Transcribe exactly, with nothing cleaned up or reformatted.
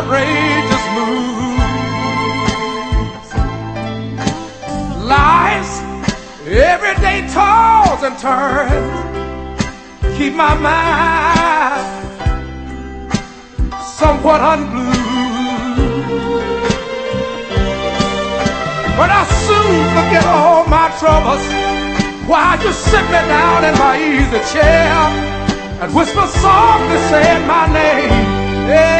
outrageous moves. Life's everyday toss and turns keep my mind somewhat unglued. But I soon forget all my troubles while you sit me down in my easy chair and whisper softly saying my name. Yeah.